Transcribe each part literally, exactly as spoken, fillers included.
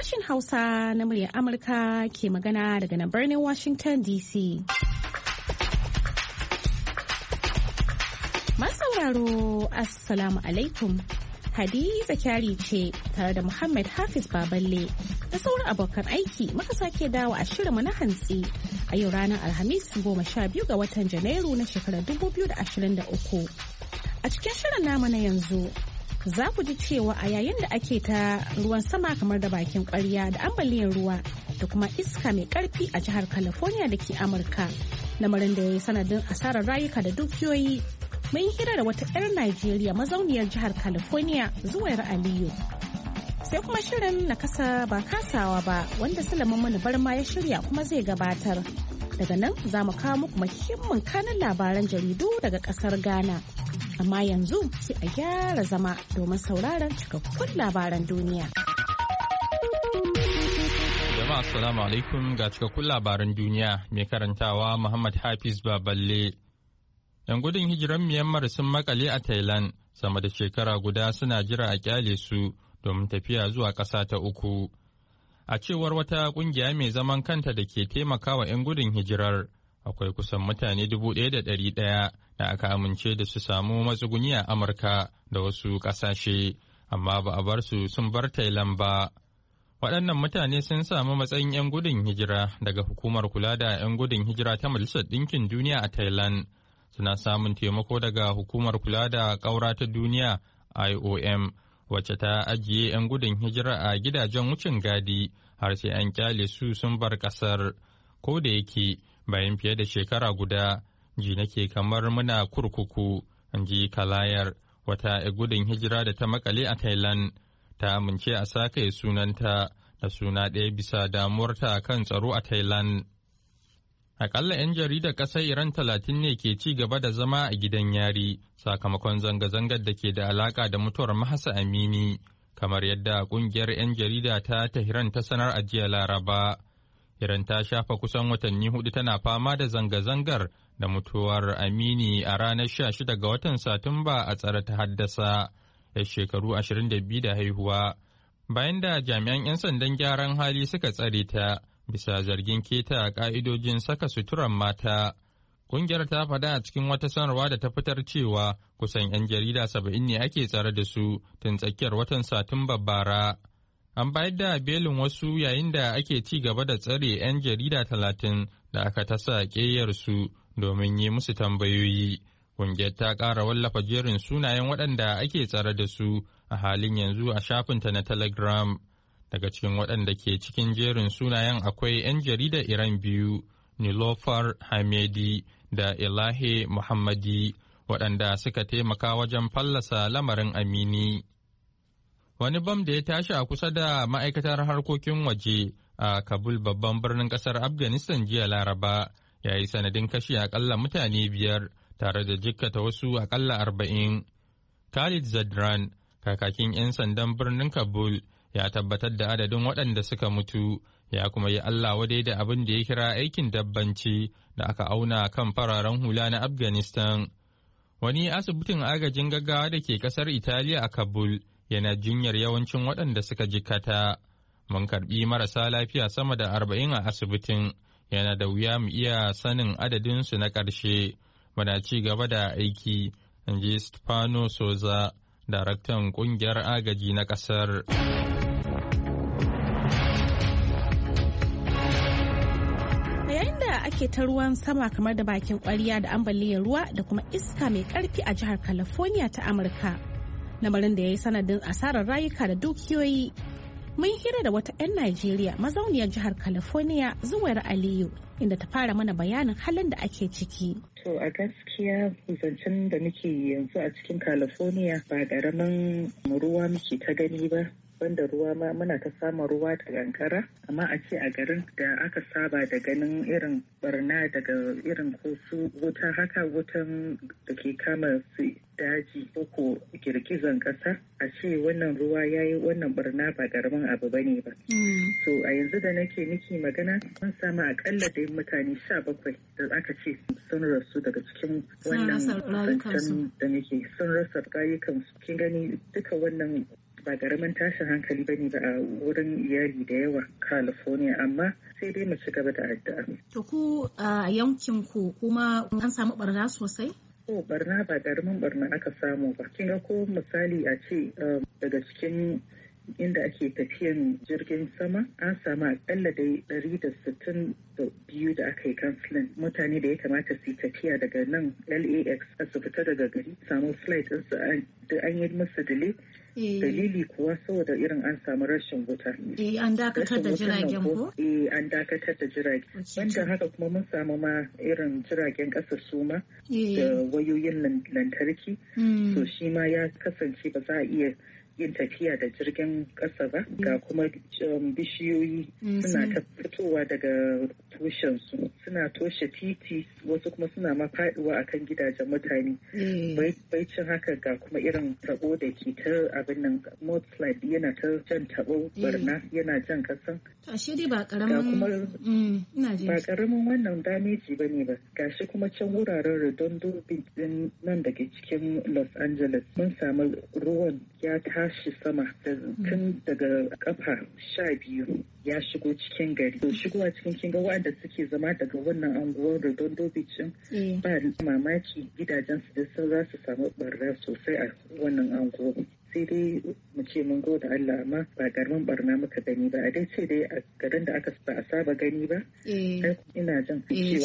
Sashen Hausa na muryar Amurka ke magana daga nan birnin Washington D C. Masauraro, Assalamu alaikum. Hadiza Kyari ce tare da Muhammad Hafiz Baballe da sauran abokan aiki muka sake dawo a shirinmu na hantsi a yau ranar Alhamis goma sha biyu ga watan Janairu na shekarar dubu biyu da ashirin da uku. A cikin shirin namu na yanzu za ku ji cewa a yayin da ake ta ruwan sama kamar da bakin kwarya da ambaliyar ruwa da kuma iska mai karfi a jihar California da ke Amurka, lamarin da ya yi sanadin asarar rayuka da dukiyoyi. Mun hira da wata 'yar Najeriya mazauniyar jihar California Zuwair Aliyu. Sai kuma shirin na kasa ba kasawa ba wanda Sulaiman Mani Barma ya shirya kuma zai gabatar. Daga nan za mu kawo muku muhimmin kanin labaran jaridu daga kasar Ghana. Amma yanzu sai a gyara zama domin sauraron cikakkun labaran duniya. Jama'a assalamu alaikum ga cikakkun labaran duniya mai karantawa Muhammad Hafiz Baballe. 'Yan gudun hijiran Myanmar sun makale a Thailand sama da shekara guda suna jira a kyale su domin tafiya zuwa ƙasa ta uku. A cewar wata ƙungiya mai zaman kanta da ke taimakawa 'yan gudun hijirar, akwai kusan mutane dubu ɗaya da ɗari ɗaya da aka amince da su samu matsuguni a Amurka da wasu ƙasashe, amma ba a bar su sun bar Thailand ba. Waɗannan mutane sun samu matsayin 'yan gudun hijira daga hukumar kula da 'yan gudun hijira ta Majalisar Ɗinkin Duniya a Thailand. Suna samun taimako daga hukumar kula da ƙaura ta duniya I O M, wacce ta ajiye 'yan gudun hijira a gidajen wucin gadi har sai an kyale su sun bar ƙasar. Ko da yake bayan fiye da shekara guda, ji nake kamar muna kurkuku, in ji Kalayar, wata 'yan gudun hijira da ta makale a Thailand. Ta amince a sake sunanta da suna ɗaya bisa damuwarta kan tsaro a Thailand. Akalla 'yan jaridar ƙasar Iran talatin ne ke ci gaba da zama a gidan yari sakamakon zanga-zangar da ke da alaƙa da mutuwar Mahsa Amini, kamar yadda ƙungiyar 'yan jarida ta Tehran ta sanar a jiya Laraba. Iran ta shafa kusan watanni hudu tana fama da zanga-zangar da mutuwar Amini a ranar sha shida ga watan Satumba a tsare ta haddasa, ya shekaru ashirin da biyu da haihuwa, bayan da jami'an 'yan sandan gyaran hali suka tsare ta bisa zargin keta ka'idojin saka suturan mata. Kungiyar ta faɗa a cikin wata sanarwa da ta fitar cewa kusan 'yan jarida saba'in ne ake tsare da su tun tsakiyar watan Satumba bara. An bayar da belin wasu yayin da ake ci gaba da tsare 'yan jarida talatin da aka tasa ƙeyarsu domin yi musu tambayoyi. Kungiyar ta ƙara wallafa jerin sunayen waɗanda ake tsare da su a halin yanzu a shafinta na Telegram. Daga cikin waɗanda ke cikin jerin sunayen akwai 'yan jaridar Iran biyu, Nilofar Hamedi da Elahe Muhammadi, waɗanda suka taimaka wajen fallasa lamarin Amini. Wani bam da ya tashi a kusa da ma'aikatar harkokin waje a Kabul, babban birnin ƙasar Afghanistan jiya Laraba, ya yi sanadin kashe akalla mutane biyar tare da jikkata wasu akalla arba'in. Khalid Zadran, kakakin 'yan sandan birnin Kabul, ya tabbatar da adadin waɗanda suka mutu, ya kuma yi Allah wadai da abin da ya kira aikin dabbanci da aka auna kan fararen hula na Afghanistan. Wani asibitin agajin gaggawa da ke ƙasar Italiya a Kabul yana jinyar yawancin waɗanda suka jikkata. Mun karɓi marasa lafiya sama da arba'in a asibitin, yana da wuya mu iya sanin adadinsu na ƙarshe. Muna ci gaba da aiki, in ji Stefano Soza, daraktan ƙungiyar agaji na ƙasar. Ake ta ruwan sama kamar da bakin kwarya da ambaliyar ruwa da kuma iska mai karfi a jihar California ta Amurka, lamarin da ya yi sanadin asarar rayuka da dukiyoyi. Mun hira da wata 'yan Najeriya mazauniyar jihar California Zuwair Aliyu, inda ta fara mana bayanin halin da ake ciki. To a gaskiya zancen da muke yanzu a cikin California ba ƙaramin ruwa muke ta gani ba. Wanda ruwa ma muna ta samun ruwa da kankara, amma a ce a garin da aka saba da ganin irin barna daga irin ko su wuta haka wutan da ke kama su daji ko girgizan kasa, a ce wannan ruwa ya yi wannan barna ba karamin abu bane ba. So a yanzu da nake miki magana mun samu akalla da mutane sha bakwai da aka ce sun rasu daga cikin wannan zancen da muke sun rasa rayukansu. Kin gani duka wannan ba ƙaramin tashin hankali ba ne ba a wurin iyali da yawa California, amma sai dai mu ci gaba da addu'a. To ku a yankin ku kuma an samu barna sosai? Ko barna ba ƙaramin barna aka samu ba. Kin ga ko misali a ce daga cikin inda ake tafiyan jirgin sama an samu akalla dai ɗari da sittin da biyu da aka yi kansilin mutane da ya kamata su yi tafiya daga nan L A X su fita daga gari samu flight ɗinsu an yi musu delay. Dalili kuwa saboda irin an samu rashin wuta. Eh an dakatar da jiragen ko? Eh an dakatar da jirage. Wanda haka kuma mun samu ma irin jiragen ƙasa su ma da wayoyin lantarki. To shi ma ya kasance ba za a iya yin tafiya da jirgin ƙasa ba ga kuma bishiyoyi suna ta fitowa daga tushensu suna toshe titi wasu kuma suna mafaɗuwa akan gidajen mutane baicin haka ga kuma irin tabo da ke ta abin nan mudslide yana ta jan tabo barna yana jan ƙasan ashe dai ba karamin ba karamin wannan dameji ba ne ba gashi kuma can wuraren redondo din nan daga cikin Los Angeles mun samu ruwan ya tashi sama tun daga kafa sha biyu ya shigo cikin gari. To shigowa cikin kinga wanda suke zama daga wannan anguwar Redondo Beach ba mamaki gidajensu da sun za su samu barna sosai a wannan anguwar. Sai dai mu ce mun gode Allah amma ba garman barna muka gani ba a dai ce dai a garin da aka ba a saba gani ba ina jin cewa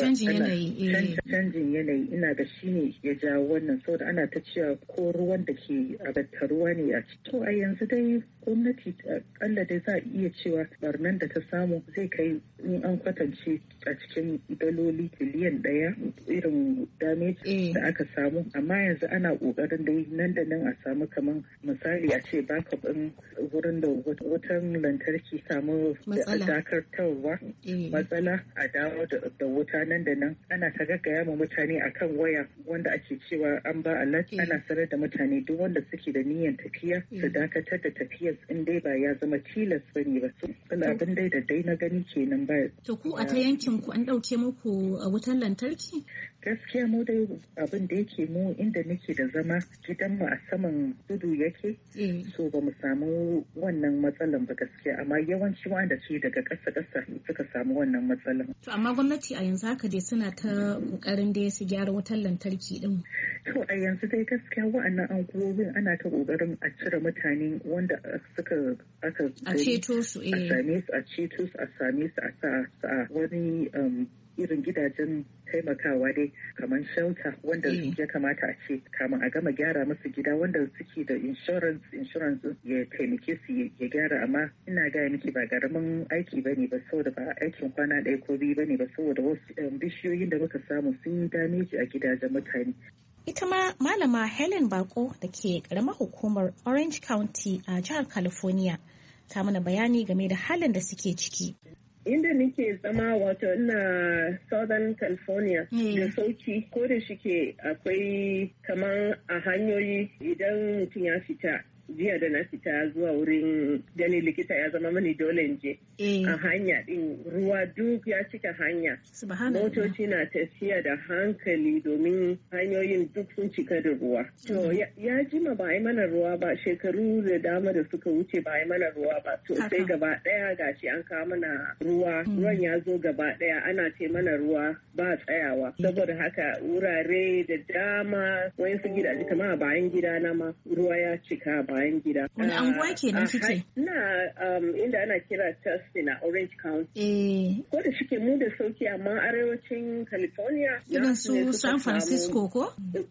canjin yanayi ina ga shi ne ya jawo wannan saboda ana ta cewa ko ruwan da ke a ruwa ne a ciki. To a yanzu dai gwamnati akalla dai za a iya cewa barnan da ta samu zai kai in an kwatance a cikin daloli biliyan ɗaya irin damage da aka samu amma yanzu ana ƙoƙarin dai nan da nan a samu kamar misali a ce backup ɗin wurin da wutan lantarki samu dakatarwa matsala a dawo da wuta nan da nan ana ta gaggaya ma mutane akan waya wanda ake cewa an ba alert ana sanar da mutane duk wanda suke da niyyar tafiya su dakatar da tafiyar in dai ba ya zama tilas bane ba abin dai da dai na gani kenan ba. To ku a ta yankin ku an ɗauke muku wutan lantarki? Gaskiya mu dai abin da yake mu inda nake da zama gidanmu a saman tudu yake so ba mu samu wannan matsalan ba gaskiya amma yawanci wanda ke daga ƙasa ƙasa suka samu wannan matsalan. To amma gwamnati a yanzu haka dai suna ta ƙoƙarin da su gyara wutar lantarki din. To a yanzu dai gaskiya wa'annan anguwowin ana ta ƙoƙarin a cire mutane wanda suka aka a ceto su a same su a ceto su a same su a sa wani irin gidajen taimakawa dai kamar shelter wanda ya kamata a ce kamar a gama gyara musu gida wanda suke da insurance insurance ya taimake su ya gyara amma ina gaya miki ba garamin aiki bane ba saboda ba aikin kwana ɗaya ko biyu bane ba saboda wasu bishiyoyin da muka samu sun yi dameji a gidajen mutane. Ita ma Malama Helen Bako da ke karamar hukumar Orange County a jihar California ta mana bayani game da halin da suke ciki. Inda nake zama wato ina Southern California da sauki ko da shike akwai kamar a hanyoyi idan mutum ya fita jiya da na fita zuwa wurin gani likita ya zama mani dole in je a hanya din ruwa duk ya cika hanya motoci na tafiya da hankali domin hanyoyin duk sun cika da ruwa to ya jima ba a yi mana ruwa ba shekaru da dama da suka wuce ba a yi mana ruwa ba to sai gaba daya gashi an kawo mana ruwa ruwan ya zo gaba daya ana ce mana ruwa ba tsayawa saboda haka wurare da dama wayansu gidaje kamar a bayan gida na ma ruwa ya cika ba bayan gida. Wani anguwa kenan kike? Ina inda ana kira Tustin a Orange County. Ko da shike mu da sauki amma arewacin California. Irin su San Francisco ko?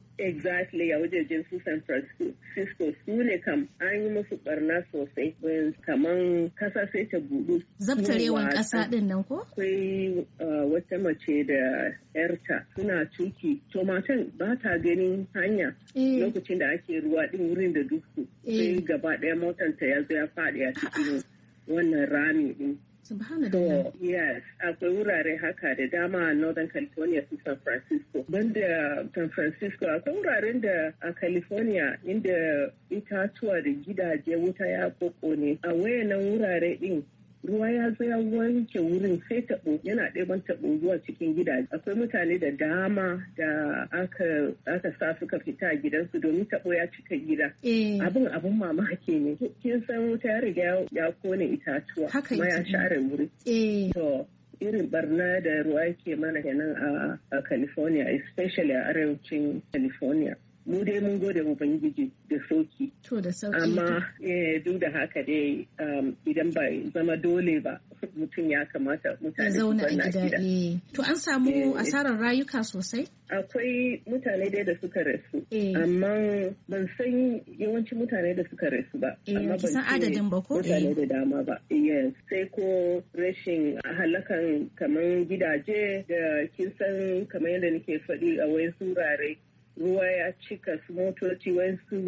Exactly a wajejen su San Francisco su ne kam an yi musu barna sosai kaman kasa sai ta budu. Zabtarewan kasa din nan ko? Akwai wata mace da yarta suna tuki to matan ba ta ganin hanya lokacin da ake ruwa din wurin da duhu sai gaba ɗaya motanta ya zo ya faɗi a cikin wannan rami din. Subhanallah. Yes, akwai wurare haka da dama a Northern California su San Francisco. Banda San Francisco akwai wuraren da a California inda itatuwa da gidaje wuta ya koko ne. A wayannan wurare din ruwa ya zo ya wanke wurin sai taɓo yana ɗeban taɓo zuwa cikin gidaje. Akwai mutane da dama da aka aka sa suka fita a gidansu domin taɓo ya cika gida. Abin abin mamaki ne. Kin san wuta ya riga ya kone itatuwa kuma ya share wuri. To irin barna da ruwa ke mana kenan a California, especially a arewacin California. Mu dai mun gode Ubangiji da sauki. To da sauki. Amma duk da haka dai idan ba zama dole ba mutum ya kamata mutane su zauna a gida. To an samu asarar rayuka sosai? Akwai mutane dai da suka rasu. Amma ban san yawancin mutane da suka rasu ba. Amma ban san adadin ba ko? Mutane da dama ba. Yes. Sai ko rashin halakan kamar gidaje da kin san kamar yadda nake faɗi a wasu wurare. Ruwa ya cika su motoci wasu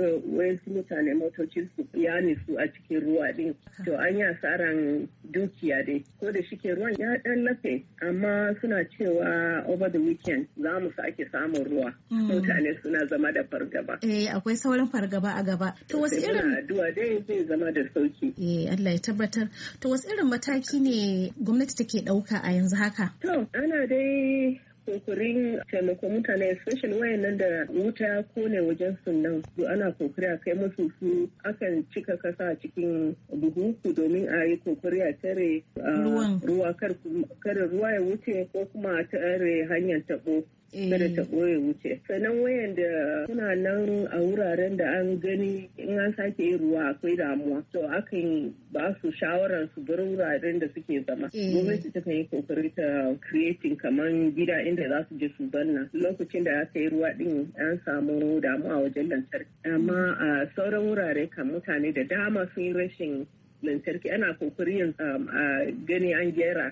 mutane motocin su ya nisu a cikin ruwa din. To an yi asaran dukiya dai. Ko da shike ruwan ya dan lafe amma suna cewa over the weekend za mu sake samun ruwa. Mutane suna zama da fargaba. Eh akwai sauran fargaba a gaba. To wasu irin addu'a dai zai zama da sauki. Eh Allah ya tabbatar. To wasu irin mataki ne gwamnati take dauka a yanzu haka? To ana dai kokarin taimako mutane especially wayannan da wuta kone wajen sunan su ana kokari a kai musu su akan cika kasa a cikin buhu domin a yi kokari a tare ruwa kar ruwa ya wuce ko kuma a tare hanyar tabo kada ta ɓoye wuce. Sannan wayan da suna nan a wuraren da an gani in an sake yin ruwa akwai damuwa. To akan ba su shawarar su bar wuraren da suke zama. Gwamnati ta kan yi kokari ta creating kamar gida inda za su je su zanna. Lokacin da aka yi ruwa din an samu damuwa wajen lantarki. Amma a sauran wurare kan mutane da dama sun yi rashin lantarki ana kokari yin a gani an gyara.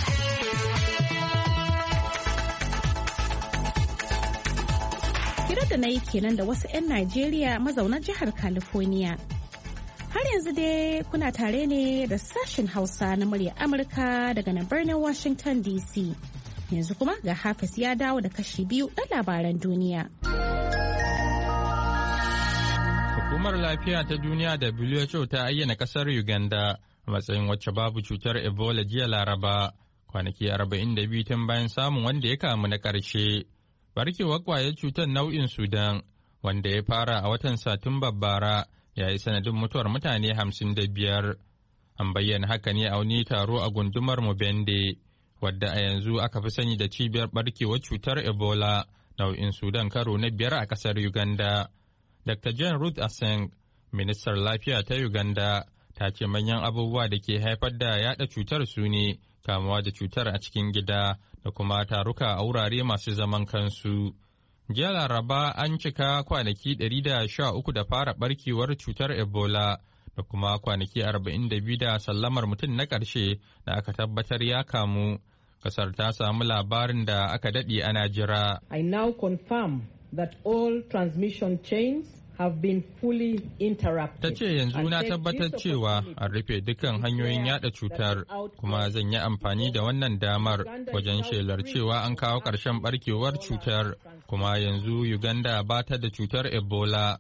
Hira da na yi kenan da wasu 'yan Najeriya mazauna jihar California. Har yanzu dai kuna tare ne da sashen Hausa na murya Amurka daga nan birnin Washington D C. Yanzu kuma ga Hafiz ya dawo da kashi biyu na labaran duniya. Hukumar Lafiya ta Duniya W H O ta ayyana kasar Uganda a matsayin wacce babu cutar Ebola jiya Laraba, kwanaki arba'in da biyu tun bayan samun wanda ya kamu na ƙarshe. Barkewar kwayar cutar nau'in Sudan, wanda ya fara a watan Satumbar bara, ya yi sanadin mutuwar mutane hamsin da biyar. An bayyana haka ne a wani taro a gundumar Mubende, wadda a yanzu aka fi sani da cibiyar barkewar cutar Ebola nau'in Sudan karo na biyar a ƙasar Uganda. Doctor Jane Ruth Aceng, ministar lafiya ta Uganda, ta ce manyan abubuwa da ke haifar da yada cutar su ne kamuwa da cutar a cikin gida da kuma taruka a wurare masu zaman kansu. Jiya Laraba an cika kwanaki ɗari da sha uku da fara barkewar cutar Ebola da kuma kwanaki arba'in da biyu da sallamar mutum na ƙarshe da aka tabbatar ya kamu. Kasar ta samu labarin da aka daɗe ana jira. I now confirm that all transmission chains have been fully interrupted. Ta ce yanzu na tabbatar cewa an rufe dukkan hanyoyin yada cutar, kuma zan yi amfani da wannan damar wajen shelar cewa an kawo ƙarshen barkewar cutar, kuma yanzu Uganda ba ta da cutar Ebola.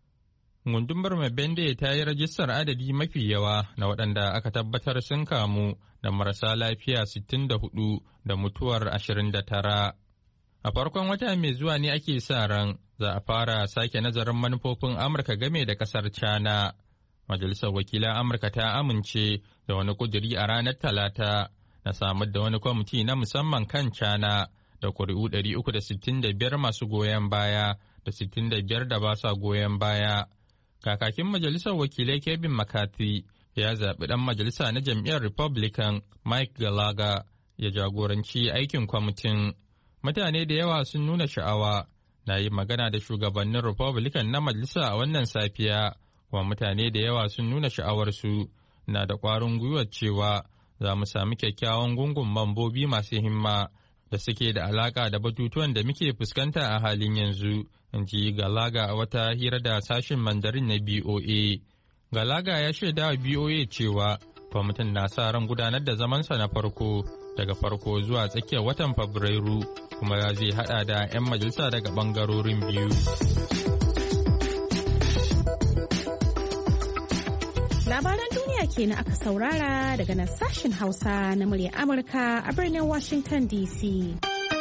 Gundumar Mabende ta yi rajistar adadi mafi yawa na waɗanda aka tabbatar sun kamu da marasa lafiya sittin da hudu da mutuwar ashirin da tara. A farkon wata mai zuwa ne ake sa ran za a fara sake nazarin manufofin Amurka game da kasar China. Majalisar Wakilan Amurka ta amince da wani kuduri a ranar Talata na samar da wani kwamiti na musamman kan China da kuri'u ɗari uku da sittin da biyar masu goyon baya da sittin da biyar da ba sa goyon baya. Kakakin Majalisar Wakilai Kevin McCarthy ya zaɓi ɗan majalisa na jam'iyyar Republican Mike Gallagher ya jagoranci aikin kwamitin. Mutane da yawa sun nuna sha'awa na yi magana da shugabannin Republican na majalisa a wannan safiya, kuma mutane da yawa sun nuna sha'awarsu na da ƙwarin gwiwar cewa za mu sami kyakkyawan gungun mambobi masu himma da suke da alaƙa da batutuwan da muke fuskanta a halin yanzu, in ji Galaga a wata hira da sashen Mandarin na B O A. Galaga ya shaida wa B O A cewa kwamitin na sa ran gudanar da zamansa na farko daga farko zuwa tsakiyar watan Fabrairu, kuma zai hada da 'yan majalisa daga bangarorin biyu. Labaran duniya duniya kenan aka saurara daga nan sashen Hausa na muryar Amurka a birnin Washington D C.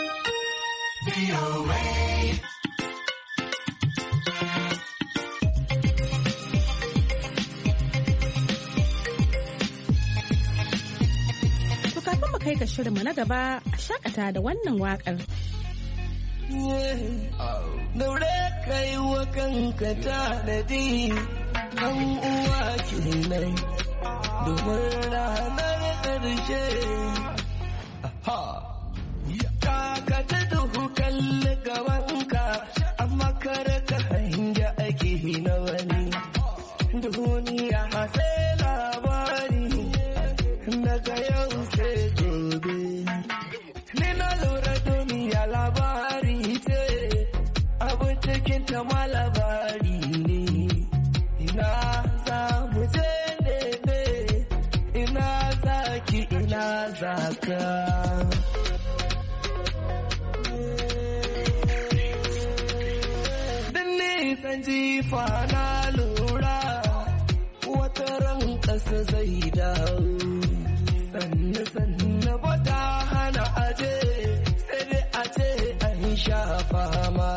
To kafin mu kai ga shirinmu na gaba a shakata da wannan waƙar. Daure kai wa kanka tanadi ɗan uwa kenan domin ranar ƙarshe. Ka ta duhu kalli gabanka amma kare ka hanga ake na wani. Duniya sai labari daga yau sai gobe. Ni na lura duniya labari ce abin cikin ta ma labari ne. Ina za mu je ne, ina za ki ina za ka. Dan nisan jifa na lura wata ran ƙasa zai dawo. Sannu sannu bata hana aje sai dai a ce an sha fama.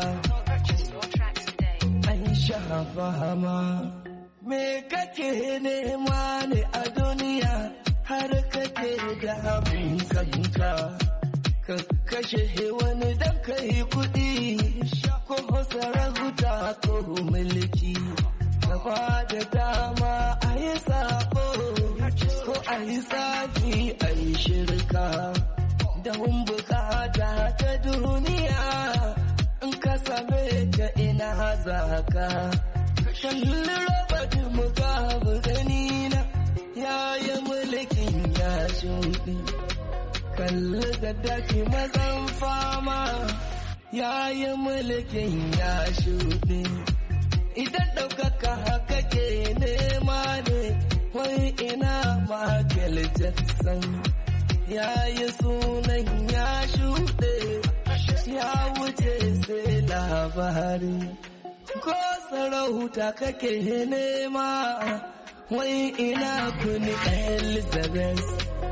An sha fama. Me kake nema ne a duniya har kake da abin kanka? Ka kashe wani dan kai kuɗi ko sarauta ko mulki. Gaba da dama a yi sabo ko a yi saki a yi shirka. Don bukata ta duniya in ka same ta ina zaka. Kalli Robert Mugabe gani na yayi mulkin ya shuɗi. Kalli Gaddafi mazan fama yayi mulkin ya shuɗi. Idan ɗaukaka haka ke nema ne wai ina Michael Jackson yayi sunan ya shuɗe ya wuce sai labari. Ko sarauta kake nema wai ina kuni Elizabeth.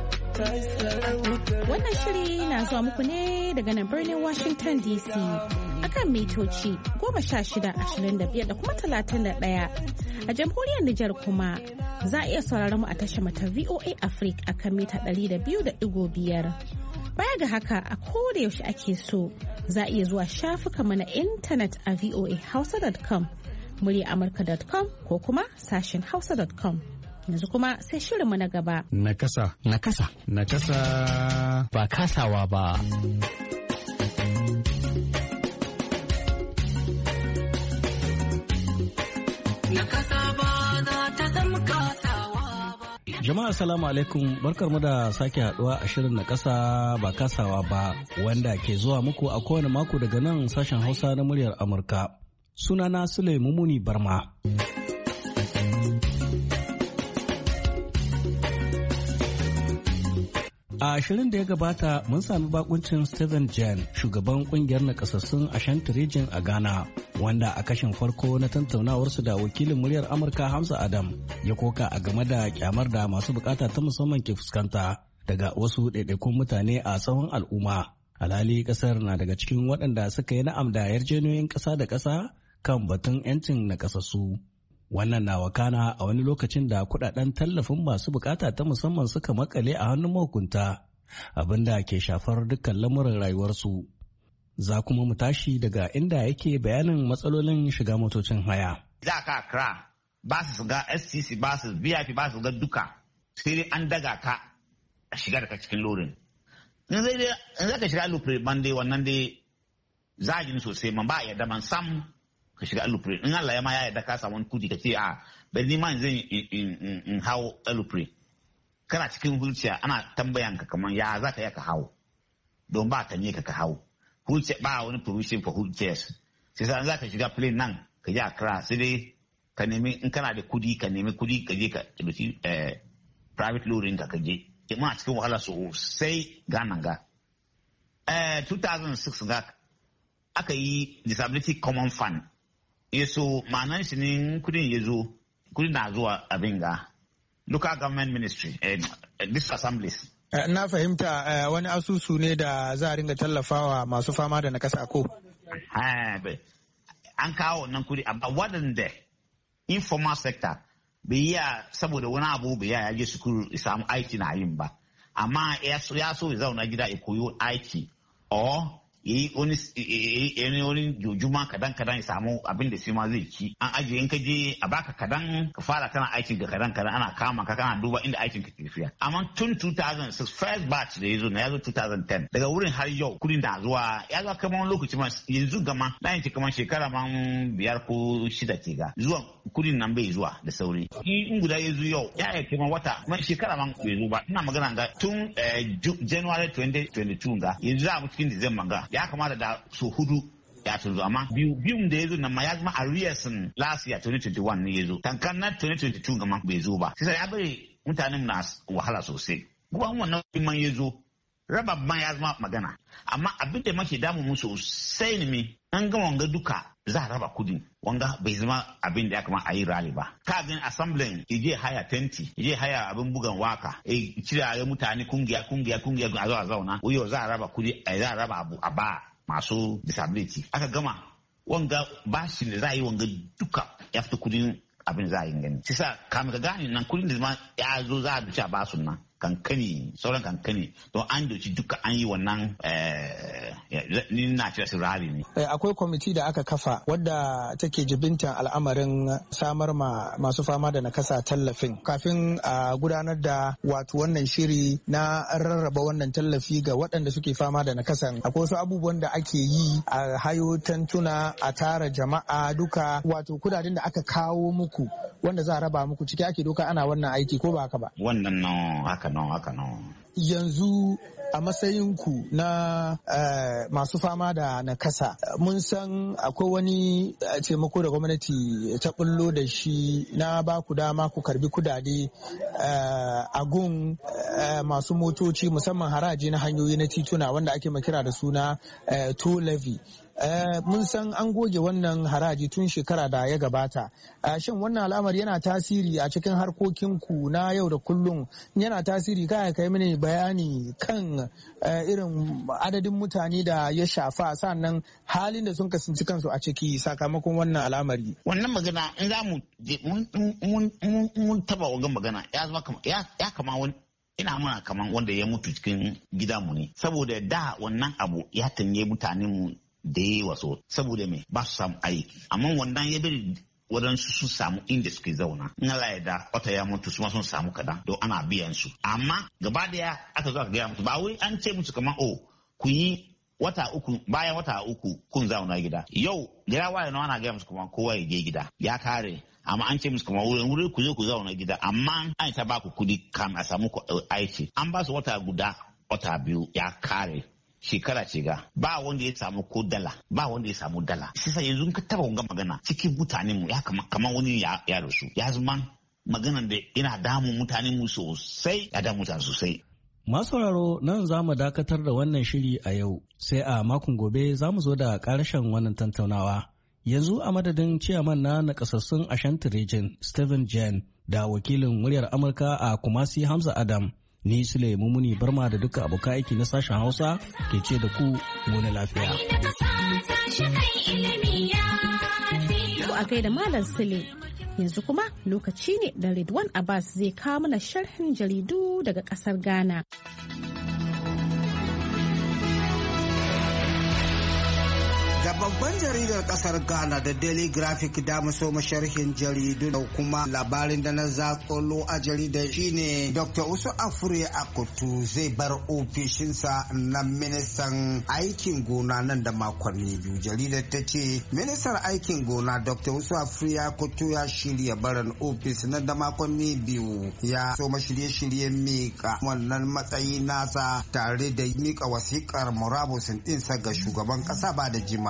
Wannan shiri na zuwa muku ne daga nan birnin Washington D C akan mitoci goma sha shida ashirin da biyar da kuma talatin da ɗaya. A jamhuriyar Nijar kuma za a iya sauraron mu a tashar mata V O A Africa akan mita ɗari da biyu da ɗigo biyar. Baya ga haka a koda yaushe ake so za a iya zuwa shafukanmu na intanet a voa hausa dot com, murya amurka dot com ko kuma sashen hausa dot com. Yanzu kuma sai shirinmu na gaba. Nakasa. Nakasa. Nakasa. Ba kasawa ba. Jama'a salamu alaikum, barkar mu da sake haduwa a shirin na kasa ba kasawa ba wanda ke zuwa muku a kowane mako daga nan sashen Hausa na muryar Amurka. Sunana Sule Mumuni Barma. A shirin da ya gabata mun sami bakuncin Stephen Jen, shugaban kungiyar nakasassun Ashanti Region a Ghana, wanda a kashin farko na tantaunawarsu da wakilin muryar Amurka Hamza Adam ya koka a game da kyamar da masu bukata ta musamman ke fuskanta daga wasu ɗaiɗaikun mutane a tsawon al'umma. Alhali kasar na daga cikin waɗanda suka yi na'am da yarjejeniyoyin ƙasa da ƙasa kan batun 'yancin nakasassu. Wannan na wakana a wani lokacin da kudaden tallafin masu bukata ta musamman suka makale a hannun mahukunta, abinda ke shafar dukkan lamuran rayuwarsu. Za kuma mu tashi daga inda yake bayanin matsalolin shiga motocin haya. Za ka kira ba su shiga S T C ba su V I P ba su ga duka, sai dai an daga ka a shiga daga cikin lorin. In zai dai in za ka shiga alupre ban dai wannan dai zagin sosai man ba a yarda man sam ka shiga alupre. In Allah ya ma ya yarda ka samu wani kudi ka ce a bai ni man zan in hau alupre. Kana cikin hulciya ana tambayan ka kaman ya za ka yi ka hau don ba ka ne ka ka hau. Hulciya ba wani provision for wheelchairs. Sai sa za ka shiga plane nan ka je Accra sai dai ka nemi in kana da kudi ka nemi kudi ka je ka dauki private loading ka ka je. Ima a cikin wahala sosai Ghana ga. Eh two thousand six ga aka yi disability common fund. Yeso ma'anar shi ne kudin ya zo kudin na zuwa abin ga local government ministry, uh, these assemblies. Uh, na fahimta uh, wani asusu ne da za a ringa tallafawa masu fama da nakasa ko? An kawo nan kudi amma waɗanda informal sector bai yi saboda wani abu bai ya je sukuru ya samu aiki na yin ba. Amma ya so ya zauna gida ya koyo aiki or yi wani jujuma kadan kadan ya samu abin da shi ma zai ci. An ajiye in ka je a baka kadan ka fara kana aikin ka kadan kadan ana kama ka kana duba inda aikin ka ke tafiya. Amma tun two thousand six first batch da yazo na yazo two thousand ten daga wurin har yau kudin da zuwa ya zo kamar lokaci ma yanzu gama na yanki kamar shekara man biyar ko shida ke ga zuwa kudin nan bai zuwa da sauri. In guda ya zo yau ya yi kamar wata man shekara man bai zo ba ina magana ga tun January twenty twenty-two ga yanzu za mu cikin December ga ya kamata da su hudu ya tunzo amma biyu biyun da ya zo nan ma ya zama arrears last year twenty twenty-one ne ya zo tankan na twenty twenty-two ga ma bai zo ba sai ya bari mutanen na wahala sosai kuma wannan man ya zo raba man ya zama magana amma abin da make damu mu sosai ne an ga wanga duka za a raba kudin wanga bai zama abin da ya kama a yi rally ba ka gani assembly ije haya tenti ije haya abin bugan waka e cira ya mutane kungiya kungiya kungiya a zo a zauna uyo za a raba kudi a za a raba abu a ba masu disability aka gama wanga bashin da za a yi wanga duka ya fita kudin abin za a yi gani sai sa kamin ka gane nan kudin da zama ya zo za a duce a basun nan kankani sauran kankani don an doci duka an yi wannan ni na cewa su rari ne. Akwai kwamiti da aka kafa wadda take jibintan al'amarin samar ma masu fama da nakasa tallafin kafin a gudanar da wato wannan shiri na rarraba wannan tallafi ga waɗanda suke fama da nakasan. Akwai wasu abubuwan da ake yi a hayo tantuna a tara jama'a duka wato kudaden da aka kawo muku wanda za a raba muku ciki ake doka ana wannan aiki ko ba haka ba. Wannan no haka no haka no. Yanzu a matsayinku na uh, masu fama da nakasa mun san akwai wani taimako da gwamnati ta bullo da shi na ba ku dama ku karbi kudade uh, a gun uh, masu motoci musamman haraji na hanyoyi na tituna wanda ake makira da suna uh, toll levy. Uh, mun san an goge wannan haraji tun shekara da ya gabata. Uh, shin wannan al'amari yana tasiri a cikin harkokinku na yau da kullum? Yana tasiri kaya kai mini bayani kan uh, irin adadin mutane da ya shafa sannan halin da sun kasance kansu a ciki sakamakon wannan al'amari. Wannan magana in za mu mun taba wagan magana ya zama kama ya kama wani ina muna kaman wanda ya mutu cikin gidanmu ne saboda da wannan abu ya tanye mutanen mu da yi waso saboda me ba su samu aiki amma wannan ya bari waɗansu sun samu inda suke zauna in Allah ya da wata ya mutu su ma sun samu kadan don ana biyan su amma gaba daya aka zo aka gaya musu ba wai an ce musu kamar o ku yi wata uku bayan wata uku kun zauna gida yau gida waye na ana gaya musu kamar kowa ya je gida ya kare amma an ce musu kamar wurin wuri ku je ku zauna gida amma an ta ba ku kudi kam a samu aiki an ba su wata guda wata biyu ya kare shekara ce ga ba wanda ya samu ko dala ba wanda ya samu dala sisa yanzu ka taba wanga magana cikin mutanen mu ya kama kamar wani ya ya rasu ya zama magana da ina damun mutanen mu sosai ya damu mutane sosai. Masu sauraro nan za mu dakatar da wannan shiri a yau sai a makon gobe za mu zo da karshen wannan tantaunawa yanzu a madadin ciyaman na nakasassun Ashanti Region Stephen Jen da wakilin muryar Amurka a Kumasi Hamza Adam. Ni Sule Mumuni Barma da duka abokan aiki na sashen Hausa ke ce da ku muna lafiya. Ku a gaida Malam Sule. Yanzu kuma lokaci ne da Ridwan Abbas zai kawo mana sharhin jaridu daga ƙasar Ghana. Da babban jaridar kasar Ghana da Daily Graphic da maso masharhin jaridu da kuma labarin da na zakolo a jaridar shine Doctor Usu Afure Akutu zai bar ofishinsa na ministan aikin gona nan da makonni biyu. Jaridar ta ce ministan aikin gona Doctor Usu Afure Akutu ya shirya barin ofis nan da makonni biyu ya so shirye-shiryen mika wannan matsayi nasa tare da mika wasikar murabusin ɗinsa ga shugaban kasa ba da jima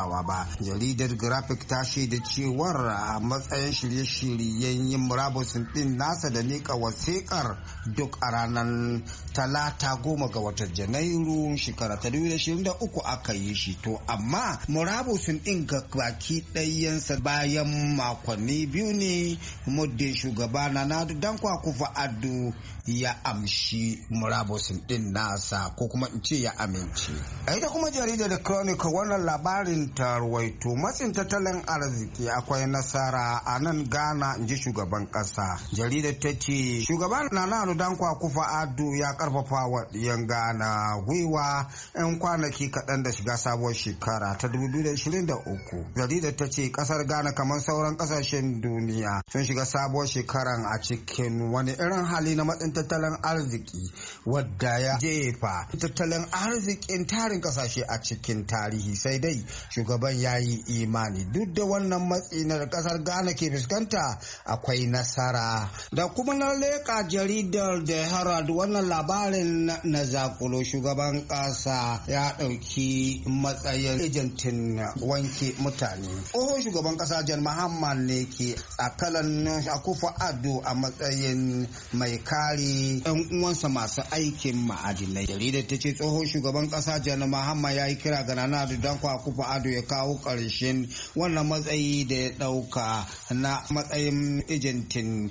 sarrafawa ba. Jaridar Graphic ta shaida cewar a matsayin shirye-shiryen yin murabusin din nasa da nika wasikar duk a ranar talata goma ga watan Janairu shekara ta dubu da ashirin da uku aka yi shi. To amma murabusin din ga baki ɗayansa bayan makonni biyu ne muddin shugaba Nana Dankwa Akufo-Addo ya amshi murabusin din nasa ko kuma in ce ya amince. A ita kuma jaridar da Chronicle wannan labarin ta rawaito matsin tattalin arziki akwai nasara a nan Ghana in ji shugaban kasa. Jaridar ta ce shugaban Nana Dankwa Akufo-Addo ya karfafa wa yan Ghana gwiwa yan kwanaki kaɗan da shiga sabuwar shekara ta dubu biyu da ashirin da uku. Jaridar ta ce kasar Ghana kamar sauran kasashen duniya sun shiga sabuwar shekaran a cikin wani irin hali na matsin tattalin arziki wadda ya jefa tattalin arzikin tarin kasashe a cikin tarihi. Sai dai shugaban ya yi imani duk da wannan matsi na kasar Ghana ke fuskanta akwai nasara. Da kuma na leka jaridar da Herald wannan labarin na zakulo shugaban kasa ya dauki matsayin ejentin wanke mutane. Tsohon shugaban kasa John Mahama ne ke tsakalan Akufo-Addo a matsayin mai kare yan uwansa masu aikin ma'adinai. Jaridar ta ce tsohon shugaban kasa John Mahama ya yi kira ga Nana Dankwa Akufo-Addo ya kawo ƙarshen wannan matsayi da ya ɗauka na matsayin ejentin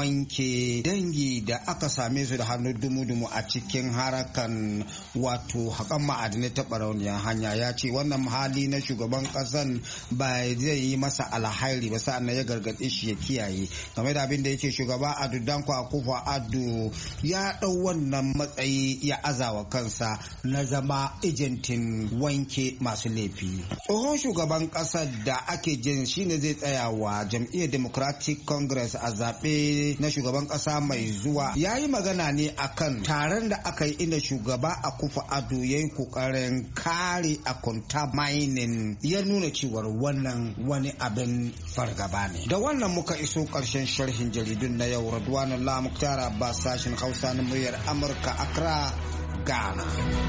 wanke dangi da aka same su da hannu dumu-dumu a cikin harakan wato haƙan ma'adinai ta barauniyar hanya. Ya ce wannan hali na shugaban ƙasan ba zai yi masa alhairi ba, sa'an ya gargaɗe shi ya kiyaye game da abin da yake shugaba Ado Dankwa Akufo-Addo ya ɗau wannan matsayi ya azawa kansa na zama ejentin wanke masu laifi. Tsohon shugaban ƙasar da ake jin shine zai tsaya wa jam'iyyar Democratic Congress a zaɓe na shugaban ƙasa mai zuwa ya yi magana ne akan taron da aka yi inda shugaba Akufo-Addo ya yi ƙoƙarin kare akunta mining, ya nuna cewar wannan wani abin fargaba ne. Da wannan muka iso ƙarshen sharhin jaridun na yau. Radwanullah Muktar Abbas, sashen Hausa na muryar Amurka, Accra, Ghana.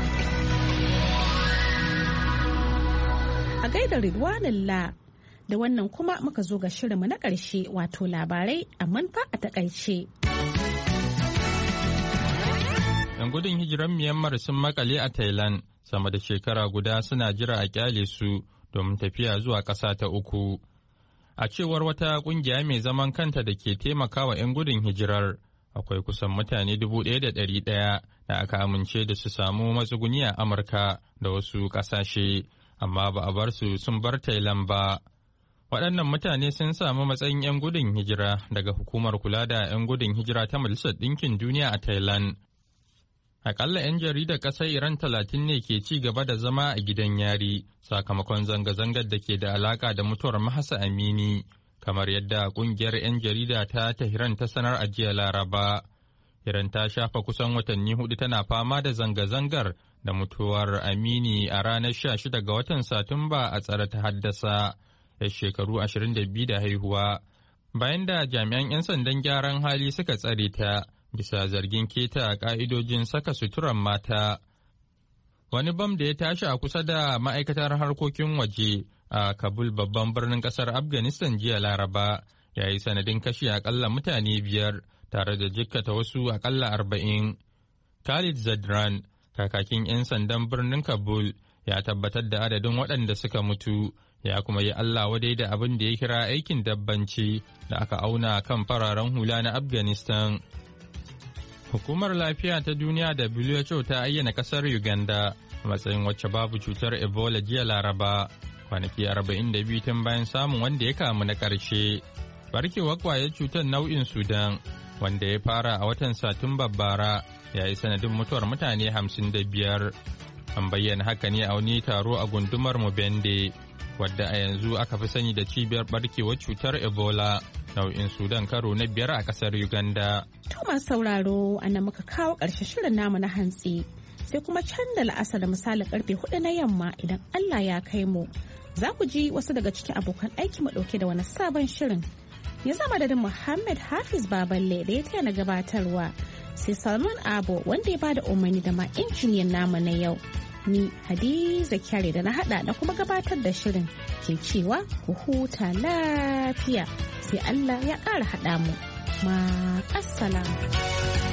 A gaida Ridwanullah, da wannan kuma muka zo ga shirinmu na ƙarshe wato labarai a manfa a takaice. Yan gudun hijiran Myanmar sun makale a Thailand sama da shekara guda suna jira a kyale su domin tafiya zuwa ƙasa ta uku. A cewar wata ƙungiya mai zaman kanta da ke taimakawa 'yan gudun hijirar, akwai kusan mutane dubu ɗaya da ɗari ɗaya da aka amince da su samu matsuguni a Amurka da wasu ƙasashe, amma ba a bar su sun bar Thailand ba. Waɗannan mutane sun samu matsayin 'yan gudun hijira daga hukumar kula da 'yan gudun hijira ta Majalisar Ɗinkin Duniya a Thailand. Akalla 'yan jaridar ƙasar Iran talatin ne ke ci gaba da zama a gidan yari sakamakon zanga-zangar da ke da alaƙa da mutuwar Mahsa Amini, kamar yadda ƙungiyar 'yan jarida ta Tehran ta sanar a jiya Laraba. Iran ta shafa kusan watanni hudu tana fama da zanga-zangar da mutuwar Amini a ranar sha shida ga watan Satumba a tsare ta haddasa, ya shekaru ashirin da biyu da haihuwa, bayan da jami'an 'yan sandan gyaran hali suka tsare ta bisa zargin keta ka'idojin saka suturan mata. Wani bam da ya tashi a kusa da ma'aikatar harkokin waje a Kabul, babban birnin kasar Afghanistan, jiya Laraba, ya yi sanadin kashe akalla mutane biyar tare da jikkata wasu akalla arba'in. Khalid Zadran, kakakin 'yan sandan birnin Kabul, ya tabbatar da adadin waɗanda suka mutu, ya kuma yi Allah wadai da abin da ya kira aikin dabbanci da aka auna kan fararen hula na Afghanistan. Hukumar Lafiya ta Duniya W H O ta ayyana kasar Uganda a matsayin wacce babu cutar Ebola jiya Laraba, kwanaki arba'in da biyu tun bayan samun wanda ya kamu na ƙarshe. Barkewar kwayar cutar nau'in Sudan, wanda ya fara a watan Satumba bara, ya yi sanadin mutuwar mutane hamsin da biyar. An bayyana haka ne a wani taro a gundumar Mubende, wadda a yanzu aka fi sani da cibiyar barkewar cutar Ebola nau'in Sudan karo na biyar a kasar Uganda. Thomas sauraro, a nan muka kawo ƙarshen shirin namu na hantsi, sai kuma can da la'asar da misalin karfe hudu na yamma idan Allah ya kai mu. Za ku ji wasu daga cikin abokan aiki mu ɗauke da wani sabon shirin. Ya zama da Muhammad Hafiz Baballe da ya taya na gabatarwa, sai Salman Abo wanda ya bada umarni da ma injiniyan namu na yau. Ni Hadiza Kyare da na hada da kuma gabatar da shirin ke cewa ku huta lafiya sai Allah ya ƙara haɗa mu. Ma assalamu.